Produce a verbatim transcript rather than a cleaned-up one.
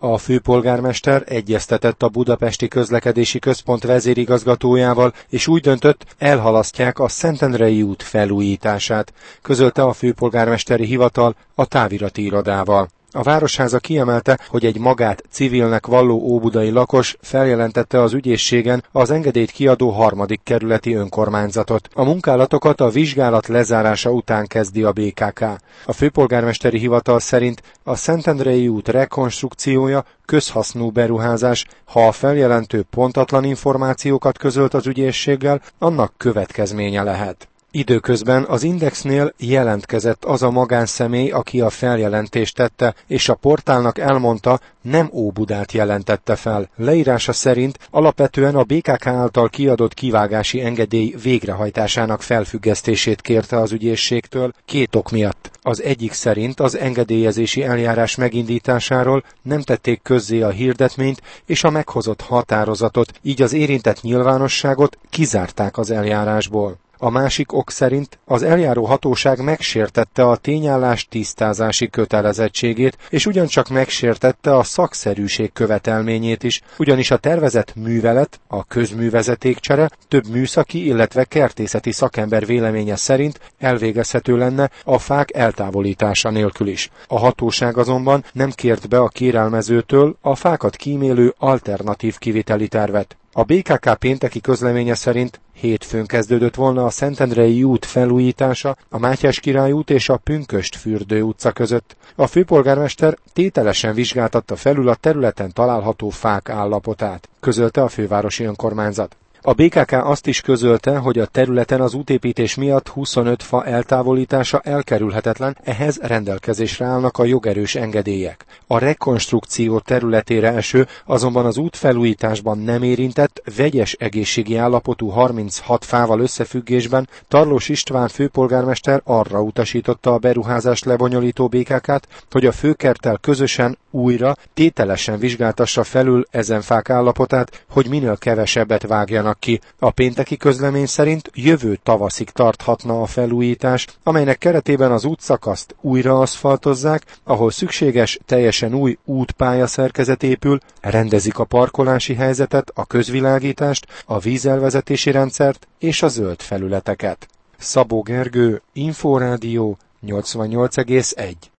A főpolgármester egyeztetett a Budapesti Közlekedési Központ vezérigazgatójával, és úgy döntött, elhalasztják a Szentendrei út felújítását, közölte a főpolgármesteri hivatal a távirati irodával. A Városháza kiemelte, hogy egy magát civilnek valló óbudai lakos feljelentette az ügyészségen az engedélyt kiadó harmadik kerületi önkormányzatot. A munkálatokat a vizsgálat lezárása után kezdi a bé ká ká. A főpolgármesteri hivatal szerint a Szentendrei út rekonstrukciója közhasznú beruházás, ha a feljelentő pontatlan információkat közölt az ügyészséggel, annak következménye lehet. Időközben az Indexnél jelentkezett az a magánszemély, aki a feljelentést tette, és a portálnak elmondta, nem Óbudát jelentette fel. Leírása szerint alapvetően a bé ká ká által kiadott kivágási engedély végrehajtásának felfüggesztését kérte az ügyészségtől két ok miatt. Az egyik szerint az engedélyezési eljárás megindításáról nem tették közzé a hirdetményt és a meghozott határozatot, így az érintett nyilvánosságot kizárták az eljárásból. A másik ok szerint az eljáró hatóság megsértette a tényállás tisztázási kötelezettségét, és ugyancsak megsértette a szakszerűség követelményét is, ugyanis a tervezett művelet, a közművezetékcsere több műszaki, illetve kertészeti szakember véleménye szerint elvégezhető lenne a fák eltávolítása nélkül is. A hatóság azonban nem kért be a kérelmezőtől a fákat kímélő alternatív kiviteli tervet. A bé ká ká pénteki közleménye szerint hétfőn kezdődött volna a Szentendrei út felújítása a Mátyás Király út és a Pünkösd-fürdő utca között. A főpolgármester tételesen vizsgáltatta felül a területen található fák állapotát, közölte a fővárosi önkormányzat. A bé ká ká azt is közölte, hogy a területen az útépítés miatt huszonöt fa eltávolítása elkerülhetetlen, ehhez rendelkezésre állnak a jogerős engedélyek. A rekonstrukció területére eső, azonban az útfelújításban nem érintett, vegyes egészségi állapotú harminchat fával összefüggésben Tarlós István főpolgármester arra utasította a beruházást lebonyolító bé ká kát, hogy a főkerttel közösen újra tételesen vizsgáltassa felül ezen fák állapotát, hogy minél kevesebbet vágjanak ki. A pénteki közlemény szerint jövő tavaszig tarthatna a felújítás, amelynek keretében az útszakaszt újra aszfaltozzák, ahol szükséges, teljesen új útpálya szerkezet épül, rendezik a parkolási helyzetet, a közvilágítást, a vízelvezetési rendszert és a zöld felületeket. Szabó Gergő, Inforádió nyolcvannyolc egész egy.